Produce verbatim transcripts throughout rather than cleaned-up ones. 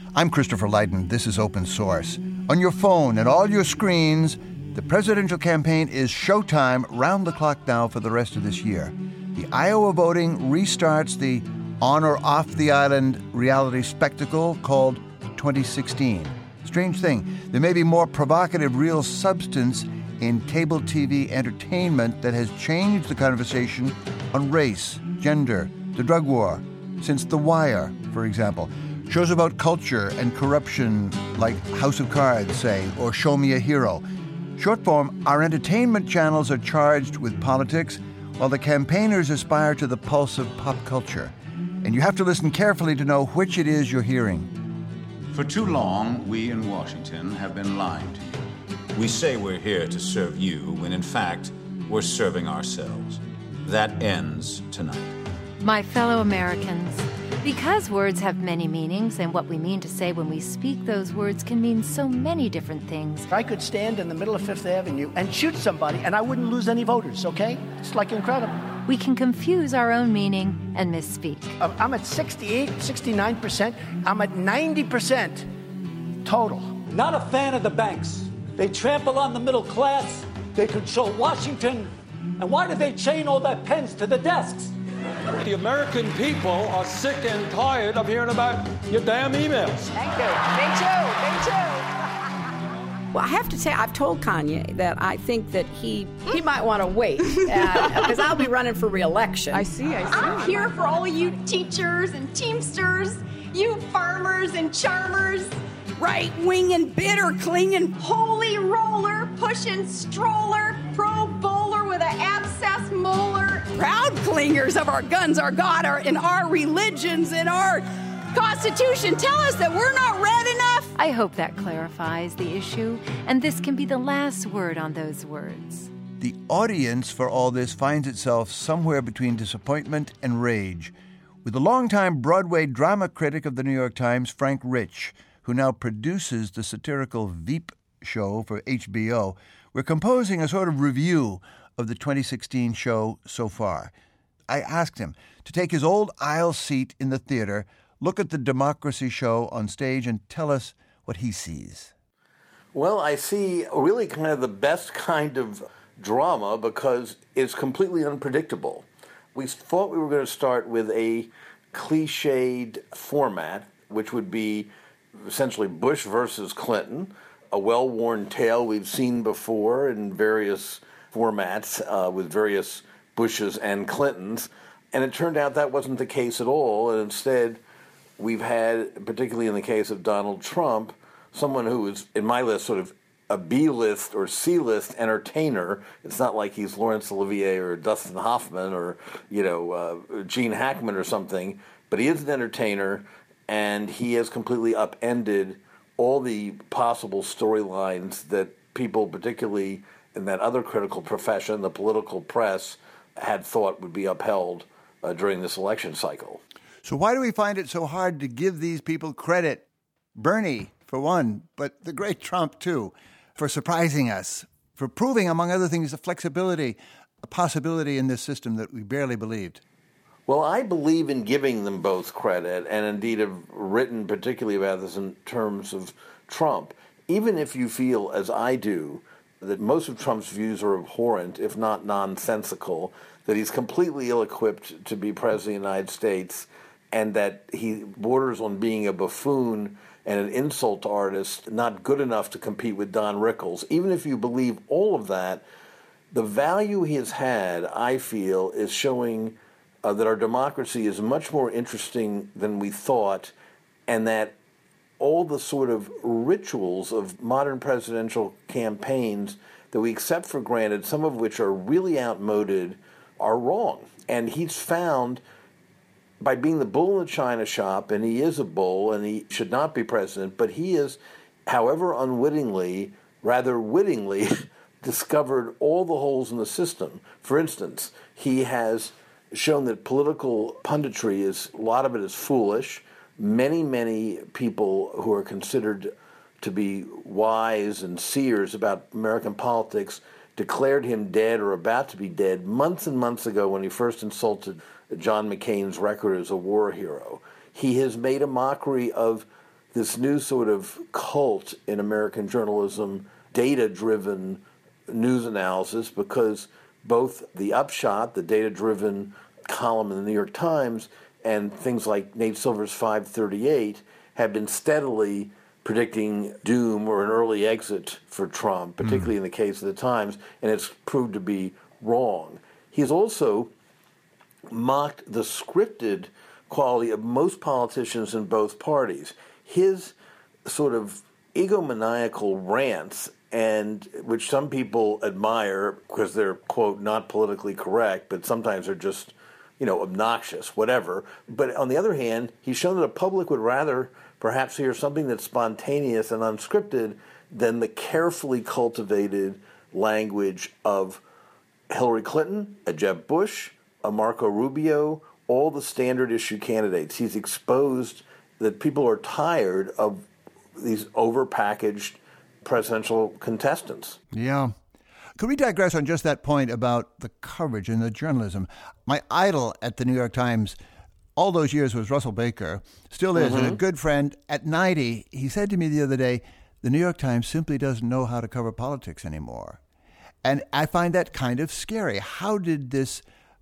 I'm Christopher Lydon. This is Open Source. On your phone and all your screens, the presidential campaign is showtime round the clock now for the rest of this year. The Iowa voting restarts the on or off the island reality spectacle called twenty sixteen. Strange thing, there may be more provocative real substance in cable T V entertainment that has changed the conversation on race, gender, the drug war, since The Wire, for example. Shows about culture and corruption like House of Cards, say, or Show Me a Hero. Short form, our entertainment channels are charged with politics, while the campaigners aspire to the pulse of pop culture. And you have to listen carefully to know which it is you're hearing. For too long, we in Washington have been lying to you. We say we're here to serve you, when in fact, we're serving ourselves. That ends tonight. My fellow Americans, because words have many meanings, and what we mean to say when we speak those words can mean so many different things. I could stand in the middle of Fifth Avenue and shoot somebody, and I wouldn't lose any voters, okay? It's like incredible. We can confuse our own meaning and misspeak. I'm at sixty-eight, sixty-nine percent. I'm at ninety percent total. Not a fan of the banks. They trample on the middle class. They control Washington. And why do they chain all their pens to the desks? The American people are sick and tired of hearing about your damn emails. Thank you. Me too. Me too. Well, I have to say, I've told Kanye that I think that he he might want to wait, because uh, I'll be running for re-election. I see, I see. I'm here for all you teachers and teamsters, you farmers and charmers. Right-wing and bitter clinging. Holy roller, pushing stroller, pro bowler with an abscess molar. Proud clingers of our guns, our God, our, and our religions, and our Constitution tell us that we're not red enough. I hope that clarifies the issue, and this can be the last word on those words. The audience for all this finds itself somewhere between disappointment and rage, with the longtime Broadway drama critic of the New York Times, Frank Rich, who now produces the satirical Veep show for H B O. We're composing a sort of review of the twenty sixteen show so far. I asked him to take his old aisle seat in the theater, look at the Democracy show on stage, and tell us what he sees. Well, I see really kind of the best kind of drama because it's completely unpredictable. We thought we were going to start with a cliched format, which would be essentially Bush versus Clinton, a well-worn tale we've seen before in various formats uh, with various Bushes and Clintons. And it turned out that wasn't the case at all, and instead we've had, particularly in the case of Donald Trump, someone who is, in my list, sort of a B-list or C-list entertainer. It's not like he's Laurence Olivier or Dustin Hoffman or, you know, uh, Gene Hackman or something, but he is an entertainer, and he has completely upended all the possible storylines that people, particularly in that other critical profession, the political press, had thought would be upheld uh, during this election cycle. So why do we find it so hard to give these people credit? Bernie, for one, but the great Trump, too, for surprising us, for proving, among other things, the flexibility, a possibility in this system that we barely believed. Well, I believe in giving them both credit, and indeed have written particularly about this in terms of Trump. Even if you feel, as I do, that most of Trump's views are abhorrent, if not nonsensical, that he's completely ill-equipped to be president of the United States, and that he borders on being a buffoon and an insult artist, not good enough to compete with Don Rickles. Even if you believe all of that, the value he has had, I feel, is showing uh, that our democracy is much more interesting than we thought, and that all the sort of rituals of modern presidential campaigns that we accept for granted, some of which are really outmoded, are wrong. And he's found, by being the bull in the china shop, and he is a bull and he should not be president, but he is, however unwittingly, rather wittingly, discovered all the holes in the system. For instance, he has shown that political punditry is, a lot of it is foolish. Many, many people who are considered to be wise and seers about American politics declared him dead or about to be dead months and months ago when he first insulted John McCain's record as a war hero. He has made a mockery of this new sort of cult in American journalism, data-driven news analysis, because both the Upshot, the data-driven column in the New York Times, and things like Nate Silver's five thirty-eight have been steadily predicting doom or an early exit for Trump, particularly mm. in the case of the Times, and it's proved to be wrong. He's also mocked the scripted quality of most politicians in both parties. His sort of egomaniacal rants, and which some people admire because they're, quote, not politically correct, but sometimes they're just, you know, obnoxious, whatever. But on the other hand, he's shown that the public would rather perhaps hear something that's spontaneous and unscripted than the carefully cultivated language of Hillary Clinton, a Jeb Bush, a Marco Rubio, all the standard issue candidates. He's exposed that people are tired of these overpackaged presidential contestants. Yeah. Could we digress on just that point about the coverage and the journalism? My idol at the New York Times all those years was Russell Baker, still is, mm-hmm. and a good friend. At ninety, he said to me the other day, the New York Times simply doesn't know how to cover politics anymore. And I find that kind of scary. How did this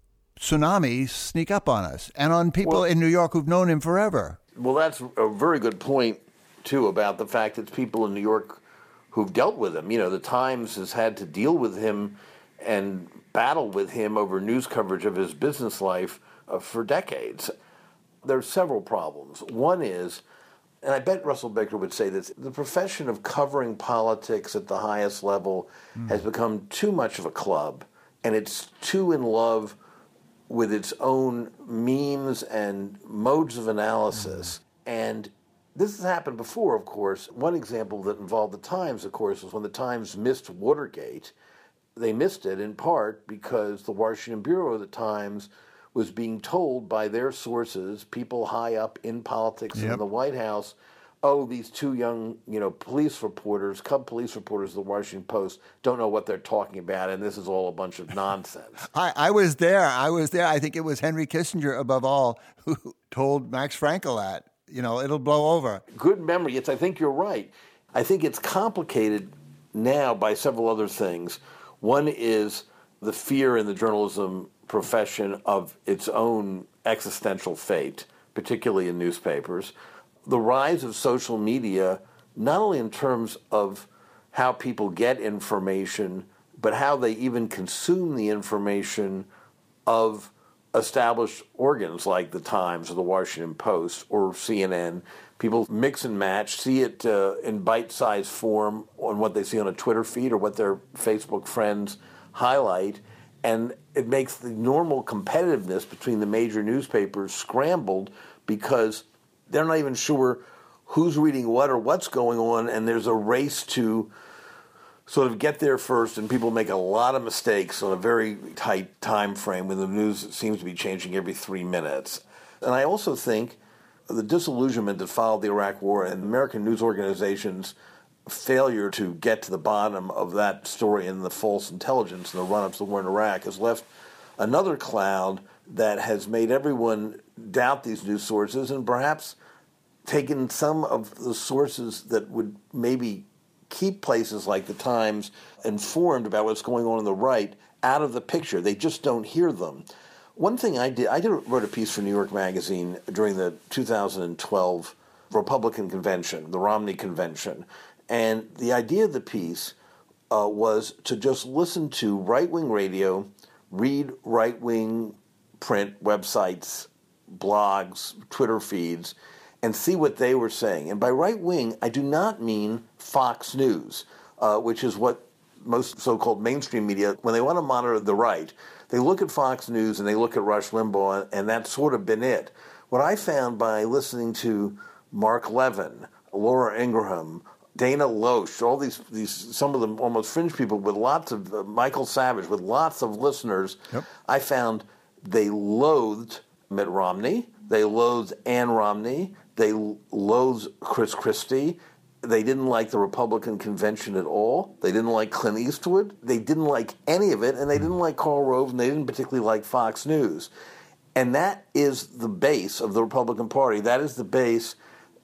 tsunami sneak up on us and on people well, in New York who've known him forever? Well, that's a very good point, too, about the fact that people in New York who've dealt with him. You know, the Times has had to deal with him and battle with him over news coverage of his business life uh, for decades. There are several problems. One is, and I bet Russell Baker would say this, the profession of covering politics at the highest level mm. has become too much of a club, and it's too in love with its own memes and modes of analysis. Mm. And this has happened before, of course. One example that involved the Times, of course, was when the Times missed Watergate. They missed it in part because the Washington Bureau of the Times was being told by their sources, people high up in politics yep. in the White House, oh, these two young, you know, police reporters, cub police reporters of the Washington Post don't know what they're talking about, and this is all a bunch of nonsense. I, I was there. I was there. I think it was Henry Kissinger, above all, who told Max Frankel that, you know, it'll blow over. Good memory. Yes, I think you're right. I think it's complicated now by several other things. One is the fear in the journalism profession of its own existential fate, particularly in newspapers. The rise of social media, not only in terms of how people get information, but how they even consume the information of established organs like the Times or the Washington Post or C N N. People mix and match, see it uh, in bite-sized form on what they see on a Twitter feed or what their Facebook friends highlight, and it makes the normal competitiveness between the major newspapers scrambled because they're not even sure who's reading what or what's going on, and there's a race to sort of get there first, and people make a lot of mistakes on a very tight time frame when the news seems to be changing every three minutes. And I also think the disillusionment that followed the Iraq War and American news organizations' failure to get to the bottom of that story and the false intelligence and the run-up to the war in Iraq has left another cloud that has made everyone doubt these news sources and perhaps taken some of the sources that would maybe keep places like the Times informed about what's going on on the right out of the picture. They just don't hear them. One thing I did, I did wrote a piece for New York Magazine during the two thousand twelve Republican convention, the Romney convention, and the idea of the piece uh, was to just listen to right-wing radio, read right-wing print websites, blogs, Twitter feeds, and see what they were saying. And by right-wing, I do not mean Fox News, uh, which is what most so-called mainstream media, when they want to monitor the right, they look at Fox News and they look at Rush Limbaugh, and that's sort of been it. What I found by listening to Mark Levin, Laura Ingraham, Dana Loesch, all these, these some of them almost fringe people with lots of, uh, Michael Savage, with lots of listeners, yep. I found they loathed Mitt Romney, they loathed Ann Romney, they loathed Chris Christie, they didn't like the Republican convention at all, they didn't like Clint Eastwood, they didn't like any of it, and they didn't like Karl Rove, and they didn't particularly like Fox News. And that is the base of the Republican Party. That is the base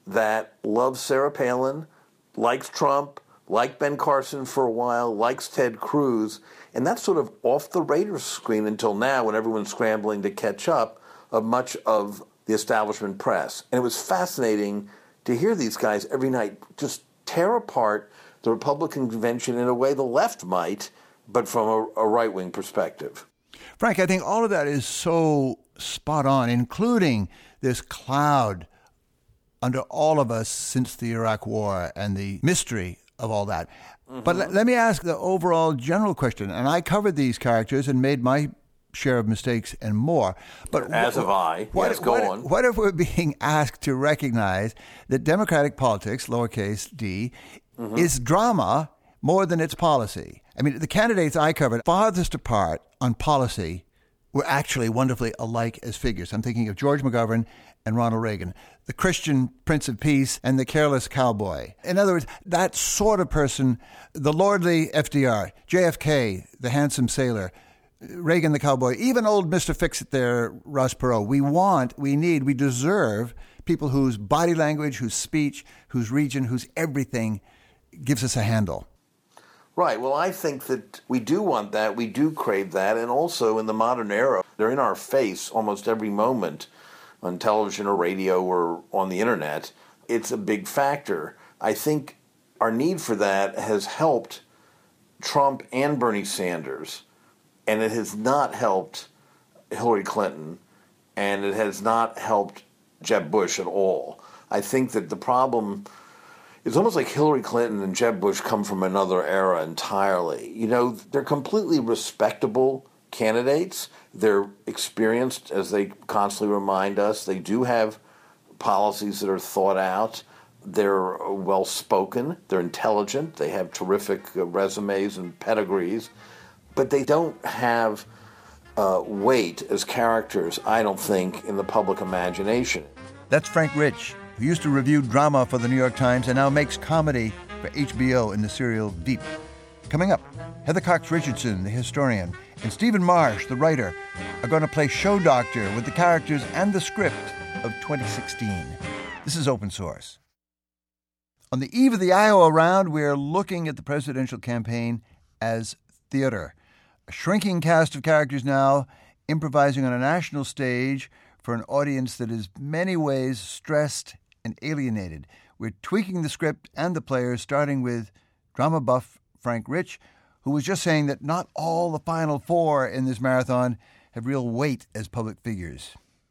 that loves Sarah Palin, likes Trump, liked Ben Carson for a while, likes Ted Cruz, and that's sort of off the radar screen until now when everyone's scrambling to catch up of much of the establishment press. And it was fascinating to hear these guys every night just tear apart the Republican convention in a way the left might, but from a, a right-wing perspective. Frank, I think all of that is so spot on, including this cloud under all of us since the Iraq War and the mystery of all that. Mm-hmm. But let, let me ask the overall general question, and I covered these characters and made my share of mistakes and more. But As wh- have I. What, yes, go what, on. What if we're being asked to recognize that democratic politics, lowercase d, mm-hmm. is drama more than its policy? I mean, the candidates I covered farthest apart on policy were actually wonderfully alike as figures. I'm thinking of George McGovern and Ronald Reagan, the Christian Prince of Peace and the careless cowboy. In other words, that sort of person, the lordly F D R, J F K, the handsome sailor, Reagan the cowboy, even old Mister Fix-It there, Ross Perot. We want, we need, we deserve people whose body language, whose speech, whose region, whose everything gives us a handle. Right. Well, I think that we do want that. We do crave that. And also in the modern era, they're in our face almost every moment on television or radio or on the internet. It's a big factor. I think our need for that has helped Trump and Bernie Sanders, and it has not helped Hillary Clinton, and it has not helped Jeb Bush at all. I think that the problem... It's almost like Hillary Clinton and Jeb Bush come from another era entirely. You know, they're completely respectable candidates. They're experienced, as they constantly remind us. They do have policies that are thought out. They're well-spoken. They're intelligent. They have terrific uh, resumes and pedigrees. But they don't have uh, weight as characters, I don't think, in the public imagination. That's Frank Rich, who used to review drama for the New York Times and now makes comedy for H B O in the serial Veep. Coming up, Heather Cox Richardson, the historian, and Stephen Marsh, the writer, are going to play show doctor with the characters and the script of twenty sixteen. This is Open Source. On the eve of the Iowa round, we're looking at the presidential campaign as theater. A shrinking cast of characters now improvising on a national stage for an audience that is many ways stressed and alienated. We're tweaking the script and the players, starting with drama buff Frank Rich, who was just saying that not all the final four in this marathon have real weight as public figures.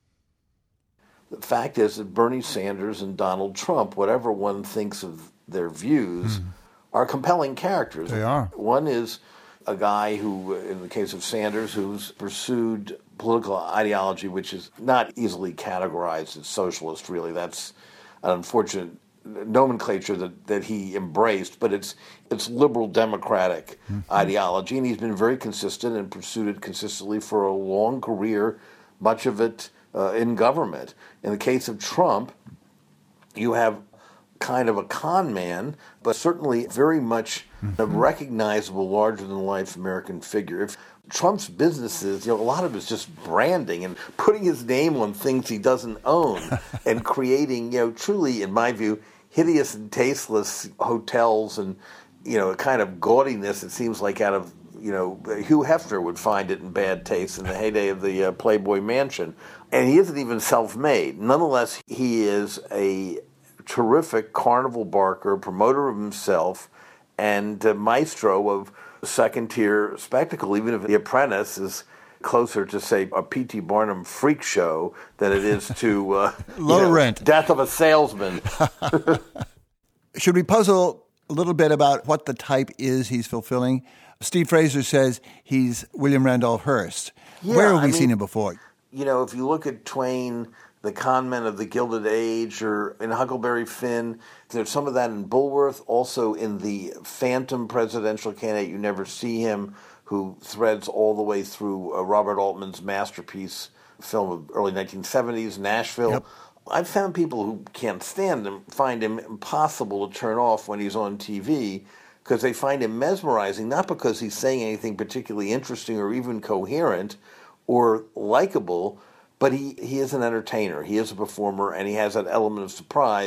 The fact is that Bernie Sanders and Donald Trump, whatever one thinks of their views, mm. are compelling characters. They are. One is a guy who, in the case of Sanders, who's pursued political ideology which is not easily categorized as socialist, really. That's an unfortunate nomenclature that, that he embraced, but it's it's liberal democratic mm-hmm. ideology, and he's been very consistent and pursued it consistently for a long career, much of it uh, in government. In the case of Trump, you have kind of a con man, but certainly very much mm-hmm. a recognizable, larger-than-life American figure. If Trump's businesses, you know, a lot of it's just branding and putting his name on things he doesn't own and creating, you know, truly, in my view, hideous and tasteless hotels and, you know, a kind of gaudiness, it seems like, out of, you know, Hugh Hefner would find it in bad taste in the heyday of the uh, Playboy Mansion. And he isn't even self-made. Nonetheless, he is a terrific carnival barker, promoter of himself, and uh, maestro of second-tier spectacle, even if The Apprentice is closer to, say, a P T Barnum freak show than it is to uh, low you know, rent. Death of a Salesman. Should we puzzle a little bit about what the type is he's fulfilling? Steve Fraser says he's William Randolph Hearst. Yeah, Where have we I mean, seen him before? You know, if you look at Twain, the con men of the Gilded Age, or in Huckleberry Finn, there's some of that in Bulworth, also in the phantom presidential candidate. You never see him, who threads all the way through uh, Robert Altman's masterpiece film of early nineteen seventies, Nashville. Yep. I've found people who can't stand him find him impossible to turn off when he's on T V because they find him mesmerizing, not because he's saying anything particularly interesting or even coherent or likable, but he, he is an entertainer. He is a performer, and he has that element of surprise.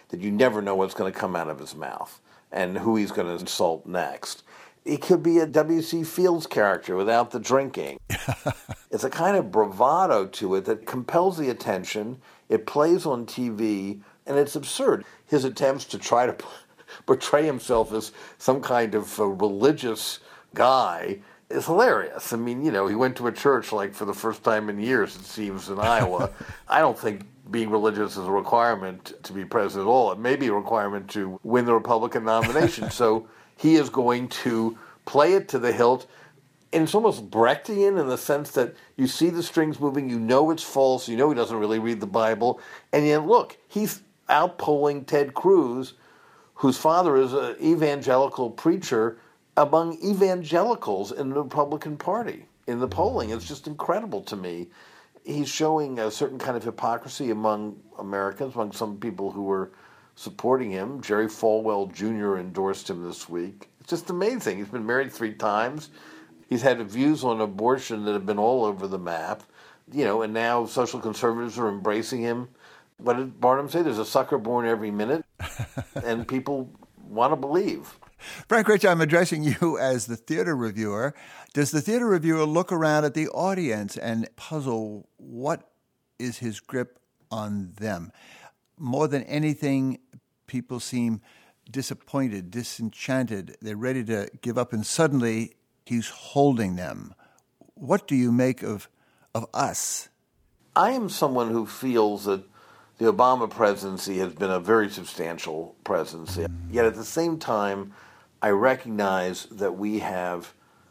that you never know what's going to come out of his mouth and who he's going to insult next. It could be a W C. Fields character without the drinking. It's a kind of bravado to it that compels the attention. It plays on T V, and it's absurd. His attempts to try to portray himself as some kind of uh, religious guy is hilarious. I mean, you know, he went to a church like for the first time in years, it seems, in Iowa. I don't think being religious is a requirement to be president at all. It may be a requirement to win the Republican nomination. So he is going to play it to the hilt. And it's almost Brechtian in the sense that you see the strings moving, you know it's false, you know he doesn't really read the Bible, and yet look, he's outpolling Ted Cruz, whose father is an evangelical preacher, among evangelicals in the Republican Party in the polling. It's just incredible to me. He's showing a certain kind of hypocrisy among Americans, among some people who were supporting him. Jerry Falwell Junior endorsed him this week. It's just amazing. He's been married three times. He's had views on abortion that have been all over the map, you know, and now social conservatives are embracing him. What did Barnum say? There's a sucker born every minute, and people want to believe. Frank Rich, I'm addressing you as the theater reviewer. Does the theater reviewer look around at the audience and puzzle what is his grip on them? More than anything, people seem disappointed, disenchanted. They're ready to give up, and suddenly he's holding them. What do you make of of us? I am someone who feels that the Obama presidency has been a very substantial presidency. Mm. Yet at the same time, I recognize that we have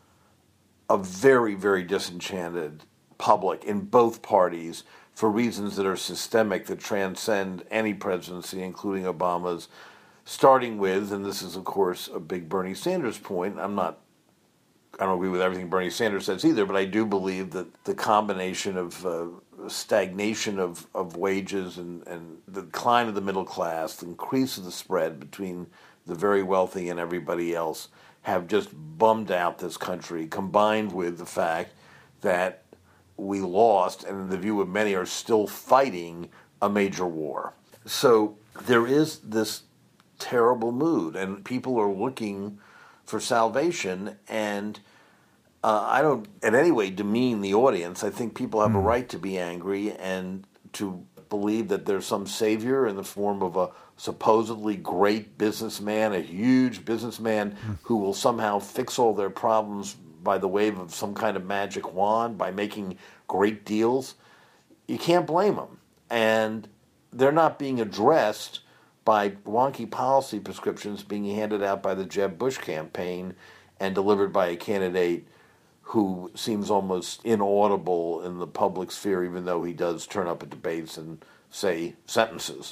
a very, very disenchanted public in both parties for reasons that are systemic, that transcend any presidency, including Obama's, starting with, and this is, of course, a big Bernie Sanders point. I'm not, I don't agree with everything Bernie Sanders says either, but I do believe that the combination of uh, stagnation of, of wages and, and the decline of the middle class, the increase of the spread between the very wealthy and everybody else, have just bummed out this country, combined with the fact that we lost, and in the view of many are still fighting, a major war. So there is this terrible mood, and people are looking for salvation, and uh, I don't in any way demean the audience. I think people have a right to be angry and to believe that there's some savior in the form of a supposedly great businessman, a huge businessman mm. who will somehow fix all their problems by the wave of some kind of magic wand, by making great deals. You can't blame them. And they're not being addressed by wonky policy prescriptions being handed out by the Jeb Bush campaign and delivered by a candidate who seems almost inaudible in the public sphere, even though he does turn up at debates and say sentences.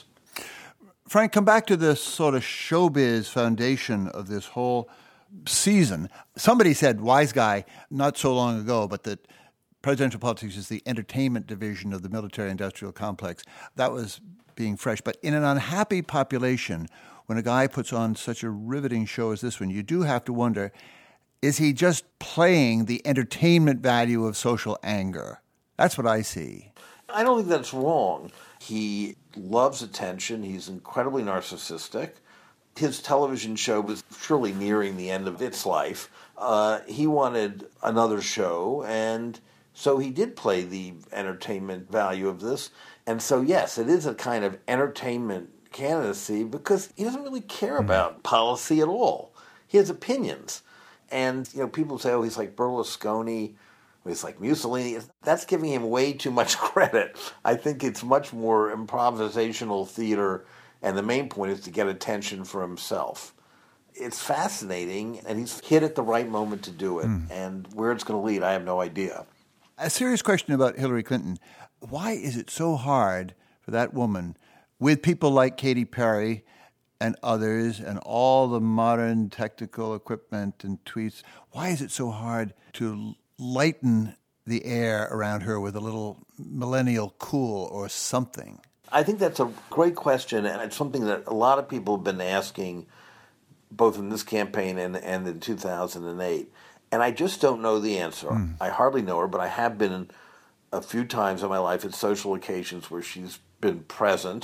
Frank, come back to the sort of showbiz foundation of this whole season. Somebody said, wise guy, not so long ago, but that presidential politics is the entertainment division of the military-industrial complex. That was being fresh. But in an unhappy population, when a guy puts on such a riveting show as this one, you do have to wonder, is he just playing the entertainment value of social anger? That's what I see. I don't think that's wrong. He loves attention. He's incredibly narcissistic. His television show was surely nearing the end of its life. Uh, he wanted another show, and so he did play the entertainment value of this. And so, yes, it is a kind of entertainment candidacy because he doesn't really care about policy at all. He has opinions. And, you know, people say, oh, he's like Berlusconi, or he's like Mussolini. That's giving him way too much credit. I think it's much more improvisational theater, and the main point is to get attention for himself. It's fascinating, and he's hit at the right moment to do it. Mm. And where it's going to lead, I have no idea. A serious question about Hillary Clinton. Why is it so hard for that woman, with people like Katy Perry and others and all the modern technical equipment and tweets, why is it so hard to lighten the air around her with a little millennial cool or something? I think that's a great question, and it's something that a lot of people have been asking both in this campaign and, and in two thousand eight. And I just don't know the answer. Mm. I hardly know her, but I have been a few times in my life at social occasions where she's been present.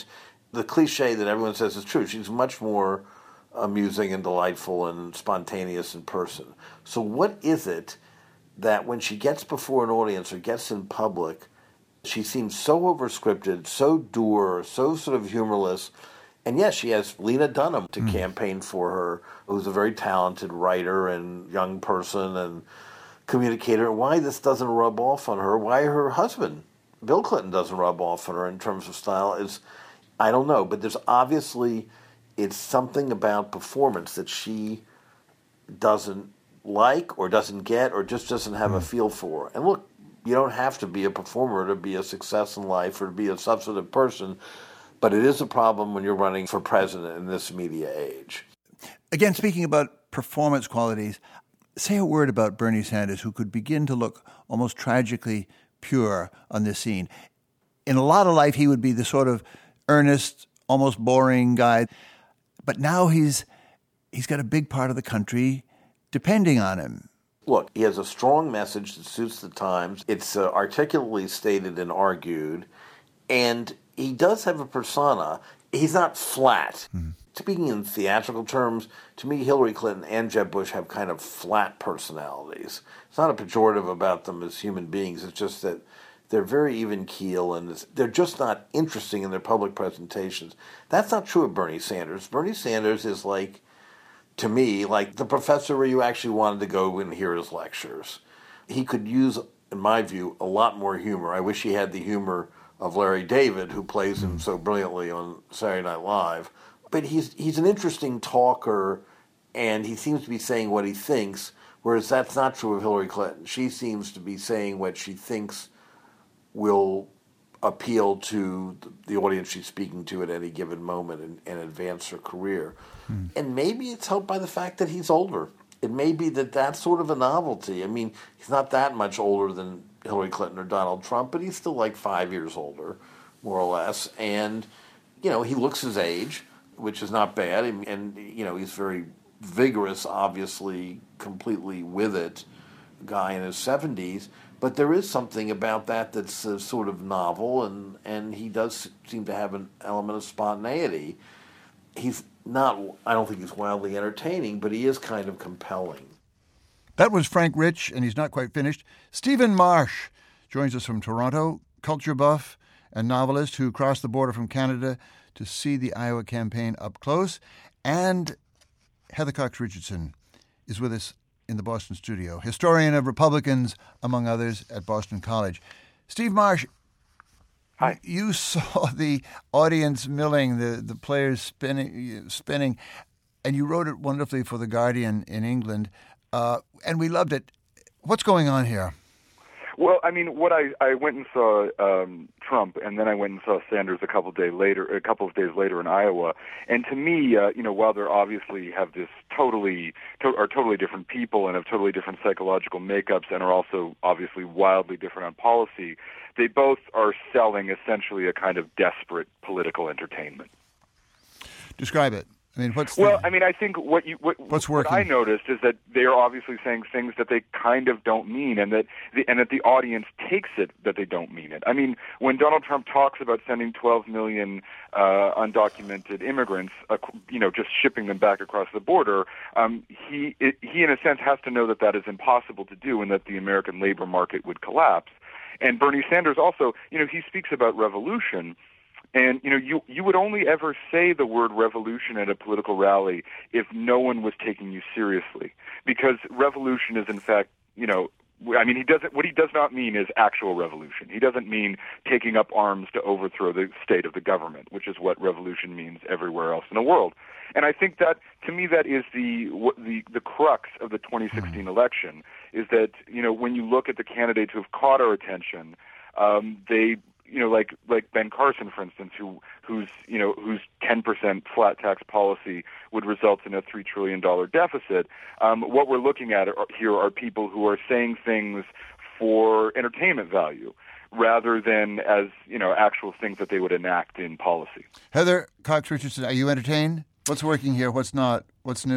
the cliche that everyone says is true. She's much more amusing and delightful and spontaneous in person. So what is it that when she gets before an audience or gets in public, she seems so overscripted, so dour, so sort of humorless? And yes, she has Lena Dunham to mm. campaign for her, who's a very talented writer and young person and communicator. Why this doesn't rub off on her, why her husband, Bill Clinton, doesn't rub off on her in terms of style is, I don't know. But there's obviously, it's something about performance that she doesn't like or doesn't get or just doesn't have mm. a feel for. And look, you don't have to be a performer to be a success in life or to be a substantive person, but it is a problem when you're running for president in this media age. Again, speaking about performance qualities, say a word about Bernie Sanders, who could begin to look almost tragically pure on this scene. In a lot of life, he would be the sort of earnest, almost boring guy. But now he's he's got a big part of the country depending on him. Look, he has a strong message that suits the times. It's uh, articulately stated and argued. And he does have a persona. He's not flat. Mm-hmm. Speaking in theatrical terms, to me, Hillary Clinton and Jeb Bush have kind of flat personalities. It's not a pejorative about them as human beings. It's just that they're very even keel and it's, they're just not interesting in their public presentations. That's not true of Bernie Sanders. Bernie Sanders is like, to me, like the professor where you actually wanted to go and hear his lectures. He could use, in my view, a lot more humor. I wish he had the humor of Larry David, who plays him so brilliantly on Saturday Night Live. But he's he's an interesting talker, and he seems to be saying what he thinks, whereas that's not true of Hillary Clinton. She seems to be saying what she thinks will appeal to the audience she's speaking to at any given moment and, and advance her career. Hmm. And maybe it's helped by the fact that he's older. It may be that that's sort of a novelty. I mean, he's not that much older than Hillary Clinton or Donald Trump, but he's still like five years older, more or less. And, you know, he looks his age, which is not bad. And, and you know, he's very vigorous, obviously, completely with it, guy in his seventies. But there is something about that that's uh, sort of novel, and, and he does seem to have an element of spontaneity. He's not, I don't think he's wildly entertaining, but he is kind of compelling. That was Frank Rich, and he's not quite finished. Stephen Marsh joins us from Toronto, culture buff and novelist who crossed the border from Canada to see the Iowa campaign up close. And Heather Cox Richardson is with us in the Boston studio, historian of Republicans, among others, at Boston College. Steve Marsh, hi. You saw the audience milling, the, the players spinning, spinning, and you wrote it wonderfully for The Guardian in England, uh, and we loved it. What's going on here? Well, I mean, what I, I went and saw um, Trump, and then I went and saw Sanders a couple of days later. A couple of days later in Iowa, and to me, uh, you know, while they obviously have this totally to, are totally different people and have totally different psychological makeups, and are also obviously wildly different on policy, they both are selling essentially a kind of desperate political entertainment. Describe it. I mean, what's well, the, I mean, I think what you what, what's what working? I noticed is that they are obviously saying things that they kind of don't mean, and that the, and that the audience takes it that they don't mean it. I mean, when Donald Trump talks about sending twelve million uh, undocumented immigrants, uh, you know, just shipping them back across the border, um, he it, he in a sense has to know that that is impossible to do, and that the American labor market would collapse. And Bernie Sanders also, you know, he speaks about revolution. And, you know, you you would only ever say the word revolution at a political rally if no one was taking you seriously. Because revolution is, in fact, you know, I mean, he doesn't, what he does not mean is actual revolution. He doesn't mean taking up arms to overthrow the state of the government, which is what revolution means everywhere else in the world. And I think that, to me, that is the the, the crux of the twenty sixteen election, is that, you know, when you look at the candidates who have caught our attention, um, they you know, like like Ben Carson, for instance, who whose you know whose ten percent flat tax policy would result in a three trillion dollar deficit. Um, what we're looking at are, here are people who are saying things for entertainment value, rather than as you know actual things that they would enact in policy. Heather Cox Richardson, are you entertained? What's working here? What's not? What's new?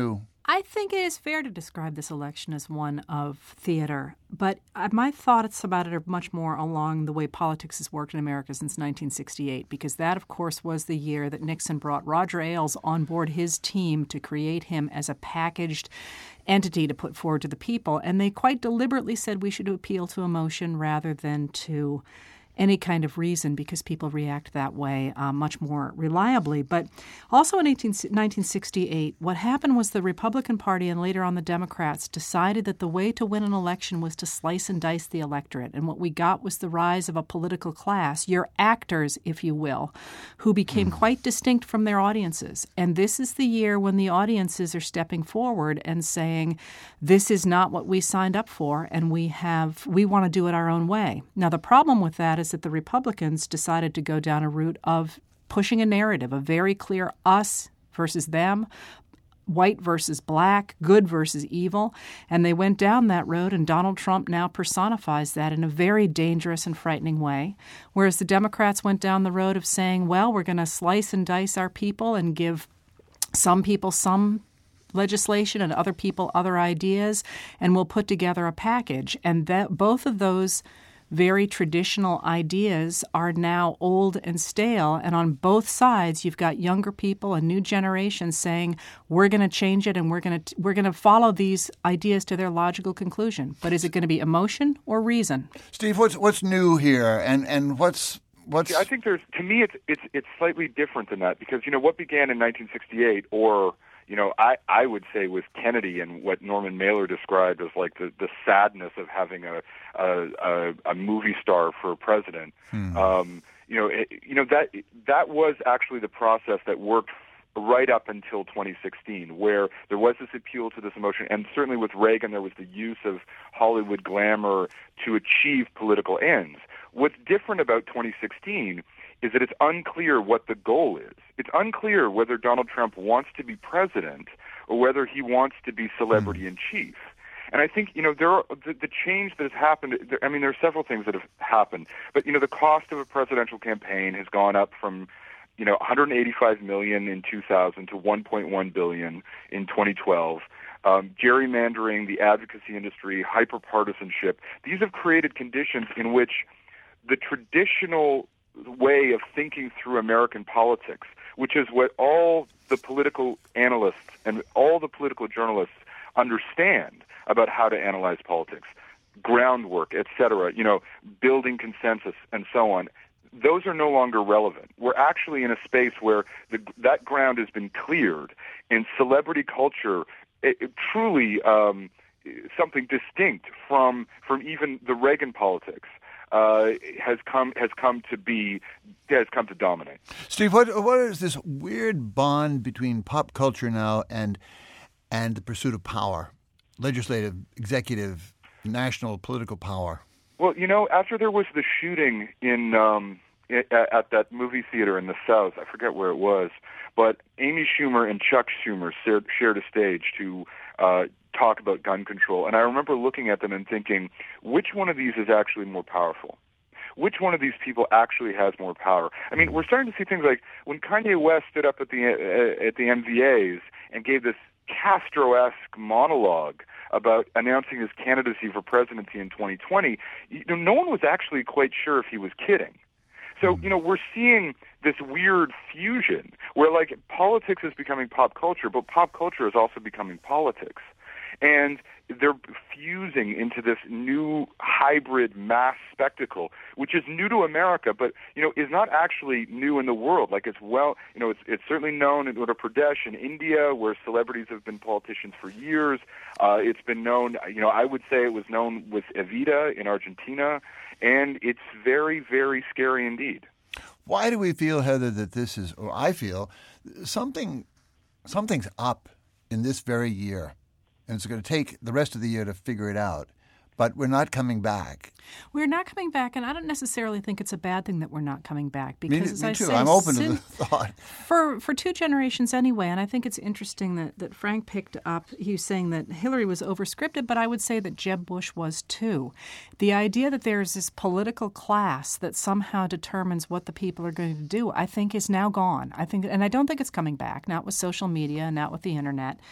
I think it is fair to describe this election as one of theater, but my thoughts about it are much more along the way politics has worked in America since nineteen sixty-eight, because that, of course, was the year that Nixon brought Roger Ailes on board his team to create him as a packaged entity to put forward to the people. And they quite deliberately said we should appeal to emotion rather than to any kind of reason, because people react that way uh, much more reliably. But also in nineteen sixty-eight, what happened was the Republican Party and later on the Democrats decided that the way to win an election was to slice and dice the electorate. And what we got was the rise of a political class, your actors, if you will, who became mm. quite distinct from their audiences. And this is the year when the audiences are stepping forward and saying, this is not what we signed up for, and we have we want to do it our own way. Now, the problem with that is is that the Republicans decided to go down a route of pushing a narrative, a very clear us versus them, white versus black, good versus evil. And they went down that road, and Donald Trump now personifies that in a very dangerous and frightening way. Whereas the Democrats went down the road of saying, well, we're going to slice and dice our people and give some people some legislation and other people other ideas, and we'll put together a package. And that both of those very traditional ideas are now old and stale. And on both sides, you've got younger people, a new generation saying, we're going to change it and we're going to we're going to follow these ideas to their logical conclusion. But is it going to be emotion or reason? Steve, what's what's new here, and and what's what's? Yeah, I think there's to me it's it's it's slightly different than that, because you know what began in nineteen sixty-eight, or you know, I, I would say with Kennedy and what Norman Mailer described as like the, the sadness of having a a, a, a movie star for president. Hmm. Um, you know, it, you know that that was actually the process that worked right up until twenty sixteen, where there was this appeal to this emotion, and certainly with Reagan there was the use of Hollywood glamour to achieve political ends. What's different about twenty sixteen is that it's unclear what the goal is. It's unclear whether Donald Trump wants to be president or whether he wants to be celebrity in chief. And I think, you know, there are, the, the change that has happened, there, I mean, there are several things that have happened. But, you know, the cost of a presidential campaign has gone up from, you know, one hundred eighty-five million dollars in two thousand to one point one billion dollars in twenty twelve. Um, gerrymandering, the advocacy industry, hyperpartisanship, these have created conditions in which the traditional way of thinking through American politics, which is what all the political analysts and all the political journalists understand about how to analyze politics, groundwork, et cetera, you know, building consensus and so on, those are no longer relevant. We're actually in a space where the, that ground has been cleared, and celebrity culture, it, it truly um, something distinct from from even the Reagan politics. Uh, has come has come to be has come to dominate. Steve, what what is this weird bond between pop culture now and and the pursuit of power, legislative, executive, national political power? Well, you know, after there was the shooting in um, at, at that movie theater in the South, I forget where it was, but Amy Schumer and Chuck Schumer shared, shared a stage to Uh, talk about gun control. And I remember looking at them and thinking, which one of these is actually more powerful? Which one of these people actually has more power? I mean, we're starting to see things like when Kanye West stood up at the uh, at the M V As and gave this Castro-esque monologue about announcing his candidacy for presidency in twenty twenty, you know, no one was actually quite sure if he was kidding. So, you know, we're seeing this weird fusion where, like, politics is becoming pop culture, but pop culture is also becoming politics. And they're fusing into this new hybrid mass spectacle, which is new to America, but, you know, is not actually new in the world. Like, it's well, you know, it's, it's certainly known in Uttar Pradesh in India, where celebrities have been politicians for years. Uh, it's been known, you know, I would say it was known with Evita in Argentina, and it's very, very scary indeed. Why do we feel, Heather, that this is, or I feel, something, something's up in this very year? And it's going to take the rest of the year to figure it out. But we're not coming back. We're not coming back, and I don't necessarily think it's a bad thing that we're not coming back. Because, me, as me I too. say, I'm open sin, to the thought. For for two generations anyway, and I think it's interesting that, that Frank picked up, he was saying that Hillary was over-scripted, but I would say that Jeb Bush was too. The idea that there's this political class that somehow determines what the people are going to do, I think is now gone. I think, and I don't think it's coming back, not with social media, not with the internet.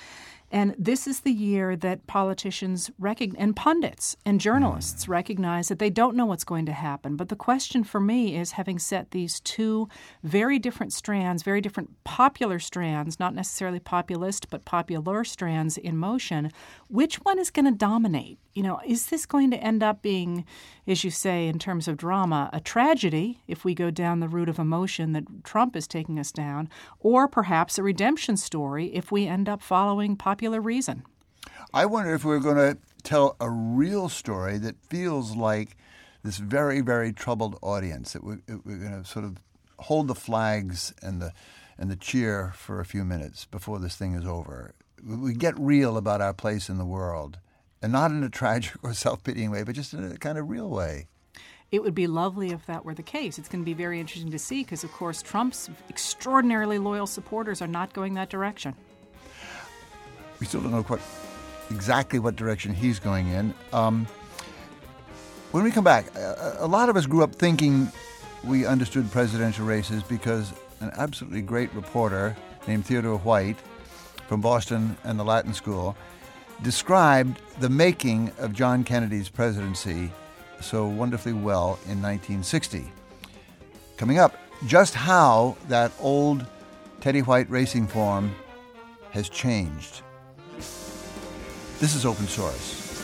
And this is the year that politicians recognize, and pundits and journalists recognize that they don't know what's going to happen. But the question for me is, having set these two very different strands, very different popular strands, not necessarily populist, but popular strands in motion, which one is going to dominate? You know, is this going to end up being, as you say, in terms of drama, a tragedy if we go down the route of emotion that Trump is taking us down, or perhaps a redemption story if we end up following popular reason? I wonder if we're going to tell a real story that feels like this very, very troubled audience, that we're, we're going to sort of hold the flags and the and the cheer for a few minutes before this thing is over. We get real about our place in the world. And not in a tragic or self-pitying way, but just in a kind of real way. It would be lovely if that were the case. It's going to be very interesting to see because, of course, Trump's extraordinarily loyal supporters are not going that direction. We still don't know quite exactly what direction he's going in. Um, when we come back, a, a lot of us grew up thinking we understood presidential races because an absolutely great reporter named Theodore White from Boston and the Latin School described the making of John Kennedy's presidency so wonderfully well in nineteen sixty. Coming up, just how that old Teddy White racing form has changed. This is Open Source.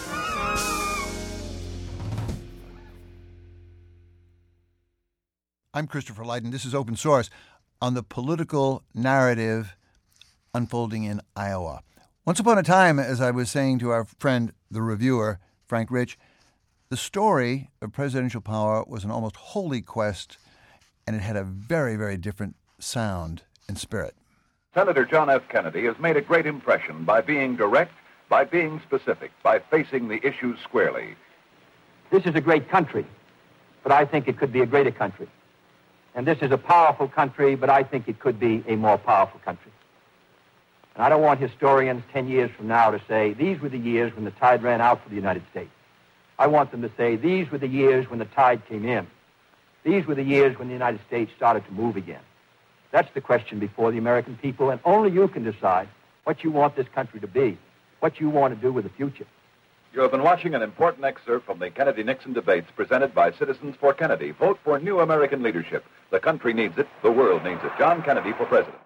I'm Christopher Lydon. This is Open Source on the political narrative unfolding in Iowa. Once upon a time, as I was saying to our friend, the reviewer, Frank Rich, the story of presidential power was an almost holy quest, and it had a very, very different sound and spirit. Senator John F. Kennedy has made a great impression by being direct, by being specific, by facing the issues squarely. This is a great country, but I think it could be a greater country. And this is a powerful country, but I think it could be a more powerful country. And I don't want historians ten years from now to say, these were the years when the tide ran out for the United States. I want them to say, these were the years when the tide came in. These were the years when the United States started to move again. That's the question before the American people, and only you can decide what you want this country to be, what you want to do with the future. You have been watching an important excerpt from the Kennedy-Nixon debates presented by Citizens for Kennedy. Vote for new American leadership. The country needs it. The world needs it. John Kennedy for president.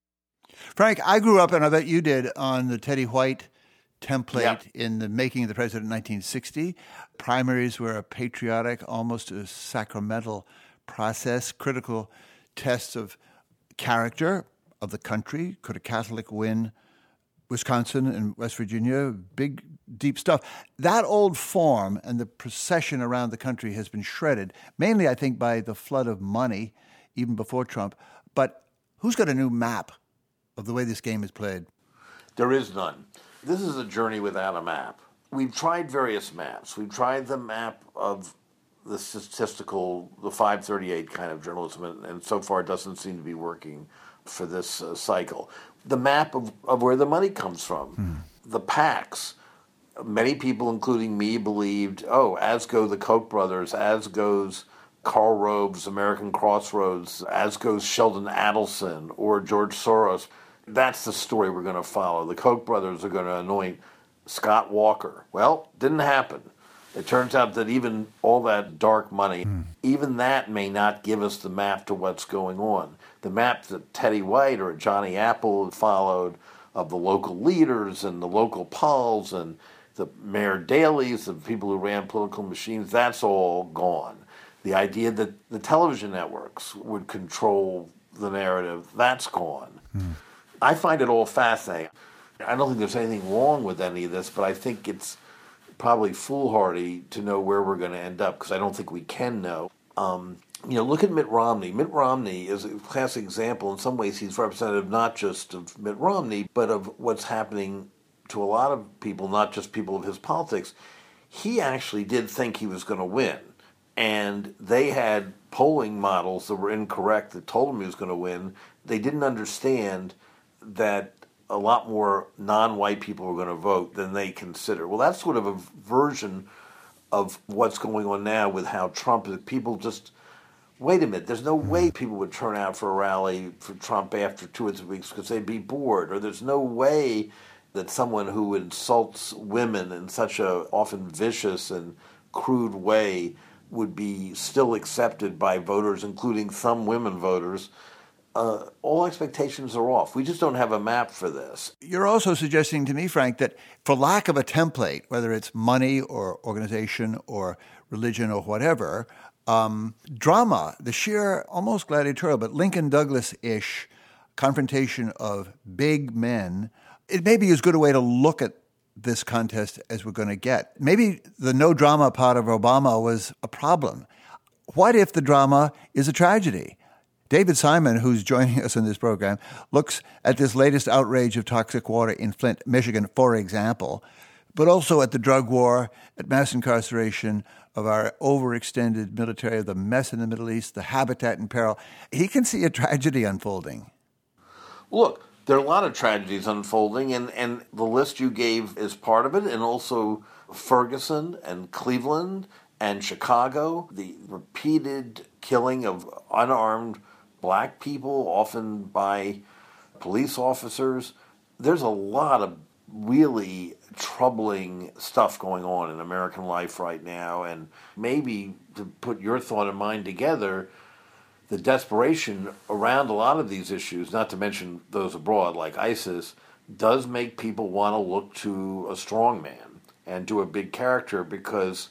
Frank, I grew up, and I bet you did, on the Teddy White template yeah. in the making of the president in nineteen sixty. Primaries were a patriotic, almost a sacramental process, critical tests of character of the country. Could a Catholic win Wisconsin and West Virginia? Big, deep stuff. That old form and the procession around the country has been shredded, mainly, I think, by the flood of money, even before Trump. But who's got a new map of the way this game is played? There is none. This is a journey without a map. We've tried various maps. We've tried the map of the statistical, the five thirty-eight kind of journalism, and, and so far it doesn't seem to be working for this uh, cycle. The map of, of where the money comes from, hmm. the PACs. Many people, including me, believed, oh, as go the Koch brothers, as goes Karl Rove's American Crossroads, as goes Sheldon Adelson or George Soros. That's the story we're going to follow. The Koch brothers are going to anoint Scott Walker. Well, didn't happen. It turns out that even all that dark money, mm. even that may not give us the map to what's going on. The map that Teddy White or Johnny Apple followed of the local leaders and the local polls and the Mayor Daley's, the people who ran political machines, that's all gone. The idea that the television networks would control the narrative, that's gone. Mm. I find it all fascinating. I don't think there's anything wrong with any of this, but I think it's probably foolhardy to know where we're going to end up, because I don't think we can know. Um, you know, look at Mitt Romney. Mitt Romney is a classic example. In some ways, he's representative not just of Mitt Romney, but of what's happening to a lot of people, not just people of his politics. He actually did think he was going to win, and they had polling models that were incorrect that told him he was going to win. They didn't understand that a lot more non-white people were going to vote than they consider. Well, that's sort of a version of what's going on now with how Trump is. People just, wait a minute, there's no way people would turn out for a rally for Trump after two or three weeks because they'd be bored, or there's no way that someone who insults women in such a often vicious and crude way would be still accepted by voters, including some women voters. Uh, all expectations are off. We just don't have a map for this. You're also suggesting to me, Frank, that for lack of a template, whether it's money or organization or religion or whatever, um, drama, the sheer, almost gladiatorial, but Lincoln Douglas-ish confrontation of big men, it may be as good a way to look at this contest as we're going to get. Maybe the no drama part of Obama was a problem. What if the drama is a tragedy? David Simon, who's joining us in this program, looks at this latest outrage of toxic water in Flint, Michigan, for example, but also at the drug war, at mass incarceration of our overextended military, the mess in the Middle East, the habitat in peril. He can see a tragedy unfolding. Look, there are a lot of tragedies unfolding, and, and the list you gave is part of it, and also Ferguson and Cleveland and Chicago, the repeated killing of unarmed black people, often by police officers. There's a lot of really troubling stuff going on in American life right now, and maybe to put your thought and mine together, the desperation around a lot of these issues, not to mention those abroad like ISIS, does make people want to look to a strong man and to a big character, because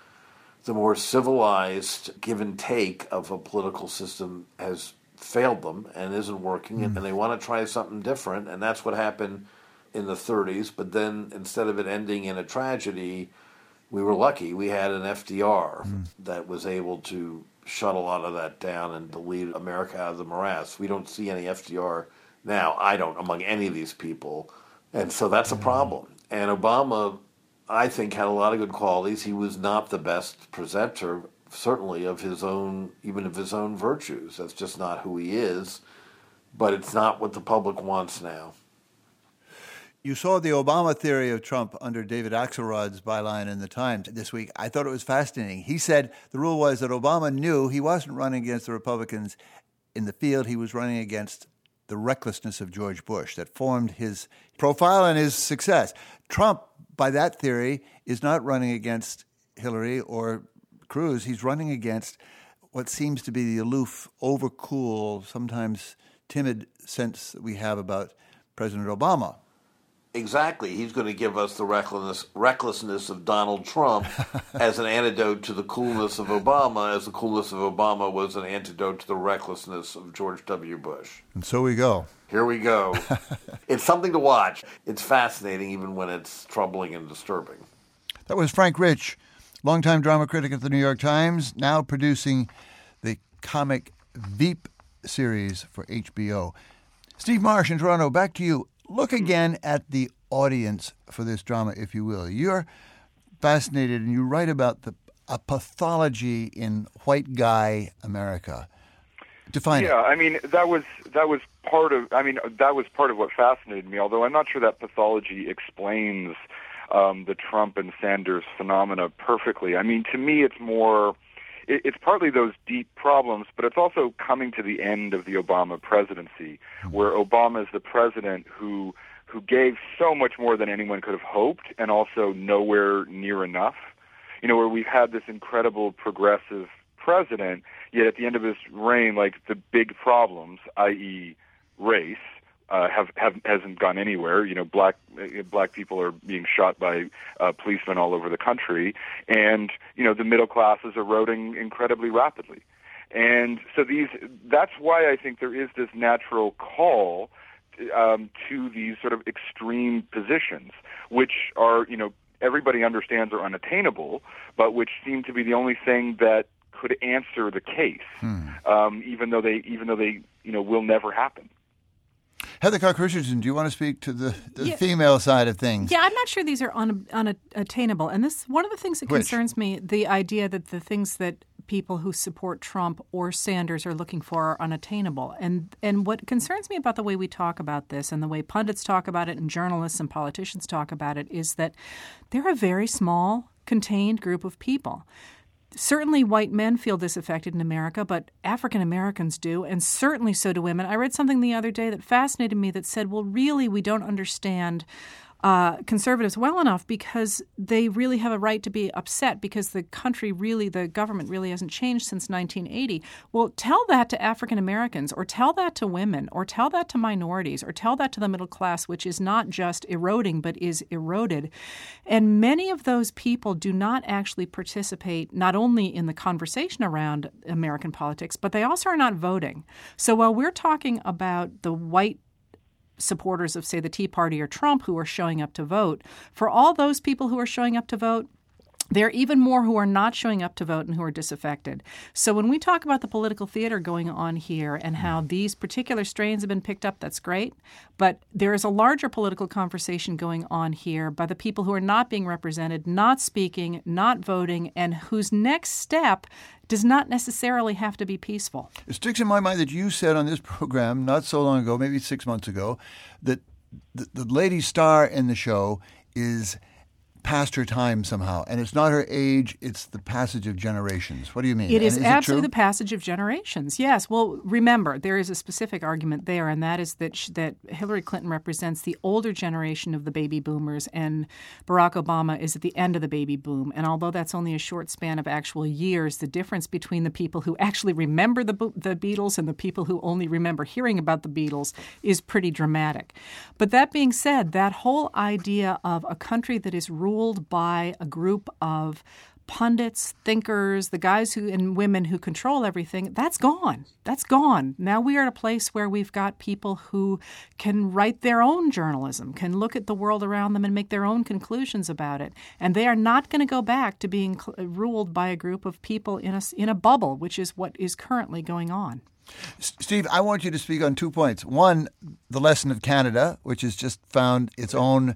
the more civilized give and take of a political system has failed them and isn't working, mm. and they want to try something different, and that's what happened in the thirties. But then instead of it ending in a tragedy, we were lucky. We had an F D R mm. that was able to shut a lot of that down and to lead America out of the morass. We don't see any F D R now. I don't, among any of these people. And so that's a problem. And Obama, I think, had a lot of good qualities. He was not the best presenter, certainly, of his own, even of his own virtues. That's just not who he is. But it's not what the public wants now. You saw the Obama theory of Trump under David Axelrod's byline in the Times this week. I thought it was fascinating. He said the rule was that Obama knew he wasn't running against the Republicans in the field. He was running against the recklessness of George Bush that formed his profile and his success. Trump, by that theory, is not running against Hillary or Cruz. He's running against what seems to be the aloof, overcool, sometimes timid sense that we have about President Obama. Exactly. He's going to give us the recklessness, recklessness of Donald Trump as an antidote to the coolness of Obama, as the coolness of Obama was an antidote to the recklessness of George W. Bush. And so we go. Here we go. It's something to watch. It's fascinating, even when it's troubling and disturbing. That was Frank Rich, longtime drama critic at the New York Times, now producing the comic Veep series for H B O. Steve Marsh in Toronto, back to you. Look again at the audience for this drama, if you will. You're fascinated, and you write about the a pathology in white guy America. Define yeah, it. Yeah, I mean that was that was part of. I mean that was part of what fascinated me. Although I'm not sure that pathology explains um, the Trump and Sanders phenomena perfectly. I mean, to me, it's more. It's partly those deep problems, but it's also coming to the end of the Obama presidency, where Obama is the president who who gave so much more than anyone could have hoped, and also nowhere near enough. You know, where we've had this incredible progressive president, yet at the end of his reign, like the big problems, that is race, Uh, have, have hasn't gone anywhere. You know, black uh, black people are being shot by uh, policemen all over the country, and you know the middle class is eroding incredibly rapidly. And so these that's why I think there is this natural call um, to these sort of extreme positions, which are you know everybody understands are unattainable, but which seem to be the only thing that could answer the case, hmm. um, even though they even though they you know will never happen. Heather Cox-Richardson, do you want to speak to the, the yeah. female side of things? Yeah, I'm not sure these are un, unattainable. And this one of the things that Which? concerns me, the idea that the things that people who support Trump or Sanders are looking for are unattainable. And and what concerns me about the way we talk about this and the way pundits talk about it and journalists and politicians talk about it is that they're a very small, contained group of people. Certainly white men feel disaffected in America, but African Americans do, and certainly so do women. I read something the other day that fascinated me that said, well, really, we don't understand uh, conservatives well enough because they really have a right to be upset because the country really, the government really hasn't changed since nineteen eighty. Well, tell that to African Americans, or tell that to women, or tell that to minorities, or tell that to the middle class, which is not just eroding but is eroded. And many of those people do not actually participate not only in the conversation around American politics, but they also are not voting. So while we're talking about the white supporters of, say, the Tea Party or Trump who are showing up to vote, for all those people who are showing up to vote, there are even more who are not showing up to vote and who are disaffected. So when we talk about the political theater going on here and how these particular strains have been picked up, that's great. But there is a larger political conversation going on here by the people who are not being represented, not speaking, not voting, and whose next step does not necessarily have to be peaceful. It sticks in my mind that you said on this program not so long ago, maybe six months ago, that the, the lady star in the show is past her time somehow. And it's not her age, it's the passage of generations. What do you mean? It is, is absolutely it the passage of generations, yes. Well, remember, there is a specific argument there, and that is that, sh- that Hillary Clinton represents the older generation of the baby boomers, and Barack Obama is at the end of the baby boom. And although that's only a short span of actual years, the difference between the people who actually remember the, the Beatles and the people who only remember hearing about the Beatles is pretty dramatic. But that being said, that whole idea of a country that is ruled ruled by a group of pundits, thinkers, the guys who and women who control everything, that's gone. That's gone. Now we are at a place where we've got people who can write their own journalism, can look at the world around them and make their own conclusions about it. And they are not going to go back to being cl- ruled by a group of people in a, in a bubble, which is what is currently going on. Steve, I want you to speak on two points. One, the lesson of Canada, which has just found its own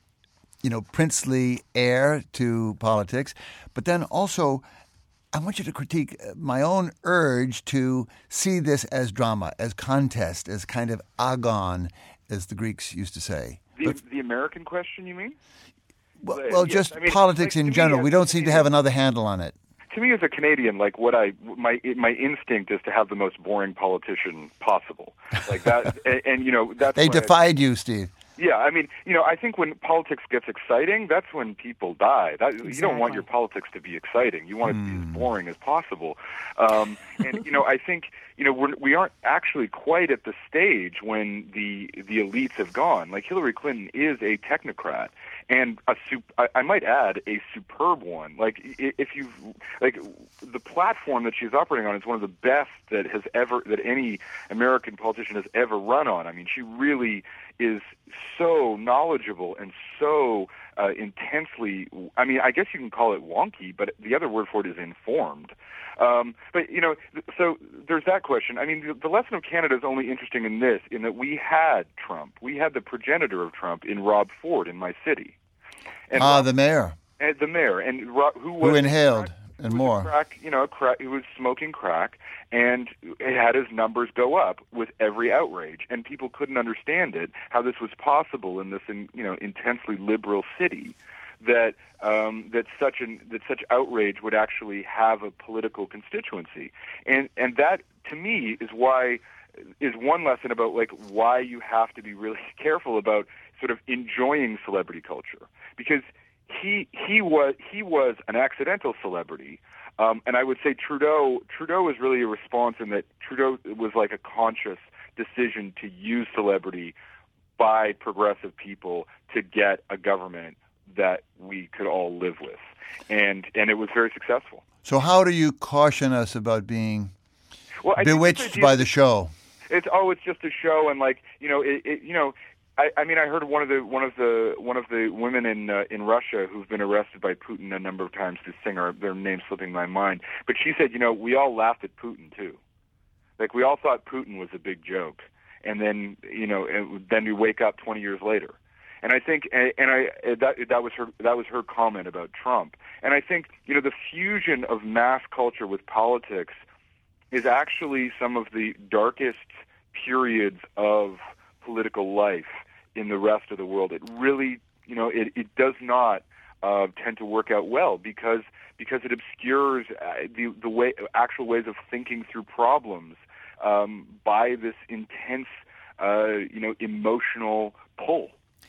you know, princely air to politics. But then also, I want you to critique my own urge to see this as drama, as contest, as kind of agon, as the Greeks used to say. The, but, the American question, you mean? Well, well yes, just I mean, politics like, in general. Me, we don't seem to have another handle on it. To me, as a Canadian, like what I my my instinct is to have the most boring politician possible, like that, and, and you know that's they defied I, you, Steve. Yeah, I mean, you know, I think when politics gets exciting, that's when people die. That, exactly. You don't want your politics to be exciting. You want it to be as boring as possible. Um, and, you know, I think, you know, we're, we aren't actually quite at the stage when the the elites have gone. Like Hillary Clinton is a technocrat, and a I, I might add a superb one. Like if you like the platform that she's operating on is one of the best that has ever that any American politician has ever run on. I mean, she really is so knowledgeable and so uh, intensely, I mean, I guess you can call it wonky, but the other word for it is informed. Um, but, you know, so there's that question. I mean, the, the lesson of Canada is only interesting in this, in that we had Trump. We had the progenitor of Trump in Rob Ford in my city. And ah, Rob, the mayor. And the mayor. And Rob, who was... Who inhaled. Crack, and more. Crack, you know, crack, he was smoking crack, and it had his numbers go up with every outrage, and people couldn't understand it, how this was possible in this, in, you know, intensely liberal city, that um, that such an that such outrage would actually have a political constituency, and and that to me is why is one lesson about like why you have to be really careful about sort of enjoying celebrity culture, because He he was he was an accidental celebrity, um, and I would say Trudeau Trudeau was really a response in that Trudeau was like a conscious decision to use celebrity by progressive people to get a government that we could all live with, and and it was very successful. So how do you caution us about being well, bewitched by the show? It's oh, it's just a show, and like you know, it, it you know. I, I mean, I heard one of the one of the one of the women in uh, in Russia who've been arrested by Putin a number of times. This singer, their name's slipping my mind, but she said, you know, we all laughed at Putin too. Like we all thought Putin was a big joke, and then you know, and then we wake up twenty years later. And I think, and, and I that that was her that was her comment about Trump. And I think you know the fusion of mass culture with politics is actually some of the darkest periods of political life in the rest of the world. It really, you know, it, it does not uh, tend to work out well because because it obscures uh, the the way actual ways of thinking through problems um, by this intense, uh, you know, emotional pull.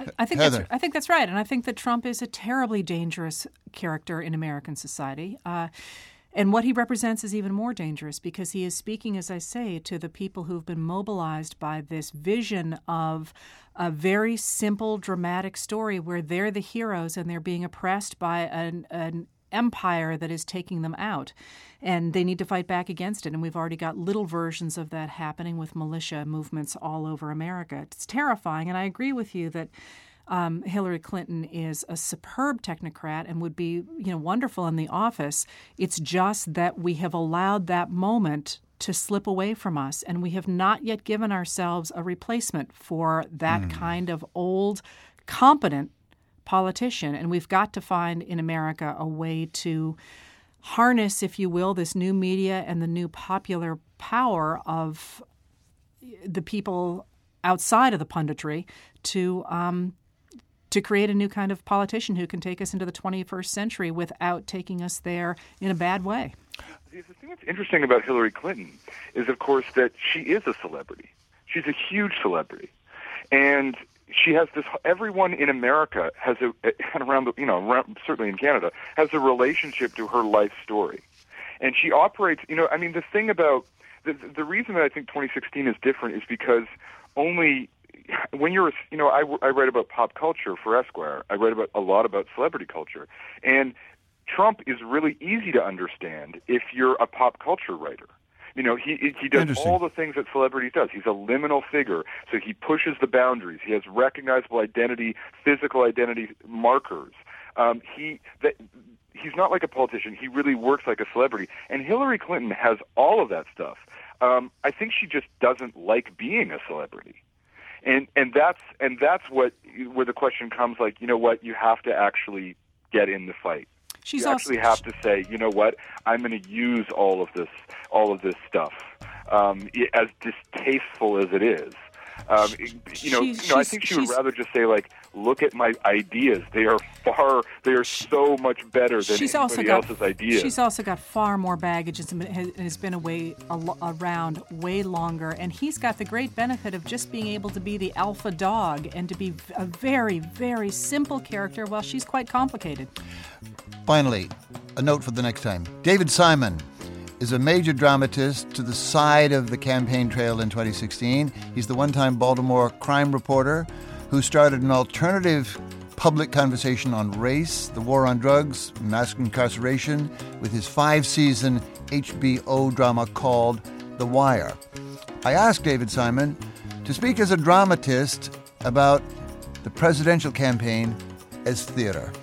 I think Heather. that's I think that's right, and I think that Trump is a terribly dangerous character in American society. Uh, And what he represents is even more dangerous because he is speaking, as I say, to the people who've been mobilized by this vision of a very simple, dramatic story where they're the heroes and they're being oppressed by an, an empire that is taking them out. And they need to fight back against it. And we've already got little versions of that happening with militia movements all over America. It's terrifying. And I agree with you that Um, Hillary Clinton is a superb technocrat and would be, you know, wonderful in the office. It's just that we have allowed that moment to slip away from us, and we have not yet given ourselves a replacement for that mm. kind of old, competent politician. And we've got to find in America a way to harness, if you will, this new media and the new popular power of the people outside of the punditry to um, to create a new kind of politician who can take us into the twenty-first century without taking us there in a bad way. The thing that's interesting about Hillary Clinton is, of course, that she is a celebrity. She's a huge celebrity. And she has this, everyone in America has a, and around the, you know, around, certainly in Canada, has a relationship to her life story. And she operates, you know, I mean, the thing about, the, the reason that I think twenty sixteen is different is because only, when you're, you know, I, I write about pop culture for Esquire. I write about a lot about celebrity culture. And Trump is really easy to understand if you're a pop culture writer. You know, he he does all the things that celebrities does. He's a liminal figure, so he pushes the boundaries. He has recognizable identity, physical identity markers. Um, he that, he's not like a politician. He really works like a celebrity. And Hillary Clinton has all of that stuff. Um, I think she just doesn't like being a celebrity. And and that's and that's what where the question comes, like, you know what, you have to actually get in the fight. She's you actually have to say, you know what, I'm going to use all of this all of this stuff, um, as distasteful as it is. Um, you know, you know, I think she would rather just say, like, look at my ideas. They are far, they are so much better than she's anybody got, else's ideas. She's also got far more baggage and has been away, around way longer. And he's got the great benefit of just being able to be the alpha dog and to be a very, very simple character while she's quite complicated. Finally, a note for the next time. David Simon is a major dramatist to the side of the campaign trail in twenty sixteen. He's the one-time Baltimore crime reporter who started an alternative public conversation on race, the war on drugs, mass incarceration with his five-season H B O drama called The Wire. I asked David Simon to speak as a dramatist about the presidential campaign as theater.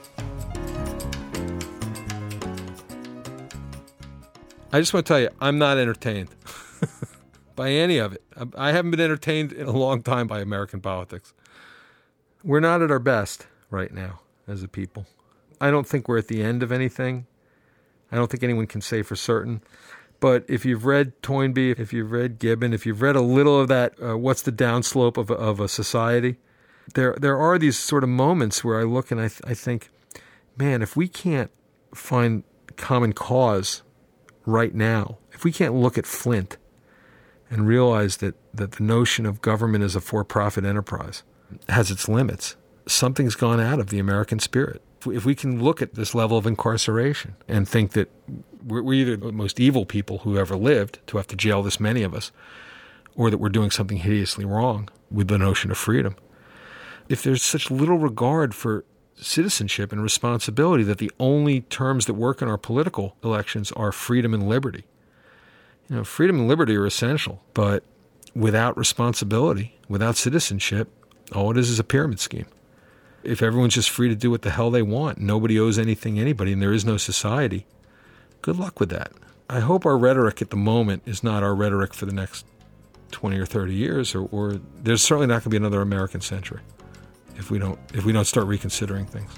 I just want to tell you, I'm not entertained by any of it. I haven't been entertained in a long time by American politics. We're not at our best right now as a people. I don't think we're at the end of anything. I don't think anyone can say for certain. But if you've read Toynbee, if you've read Gibbon, if you've read a little of that, uh, what's the downslope of a, of a society, there there are these sort of moments where I look and I, th- I think, man, if we can't find common cause right now, if we can't look at Flint and realize that, that the notion of government as a for-profit enterprise has its limits, something's gone out of the American spirit. If we, if we can look at this level of incarceration and think that we're, we're either the most evil people who ever lived to have to jail this many of us, or that we're doing something hideously wrong with the notion of freedom. If there's such little regard for citizenship and responsibility that the only terms that work in our political elections are freedom and liberty. You know, freedom and liberty are essential, but without responsibility, without citizenship, all it is is a pyramid scheme. If everyone's just free to do what the hell they want, nobody owes anything to anybody, and there is no society, good luck with that. I hope our rhetoric at the moment is not our rhetoric for the next twenty or thirty years, or, or there's certainly not going to be another American century if we don't if we don't start reconsidering things.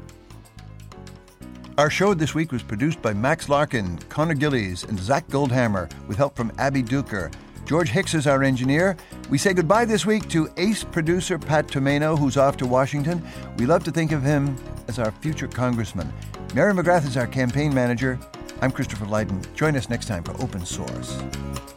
Our show this week was produced by Max Larkin, Connor Gillies, and Zach Goldhammer, with help from Abby Duker. George Hicks is our engineer. We say goodbye this week to ace producer Pat Tomeno, who's off to Washington. We love to think of him as our future congressman. Mary McGrath is our campaign manager. I'm Christopher Lydon. Join us next time for Open Source.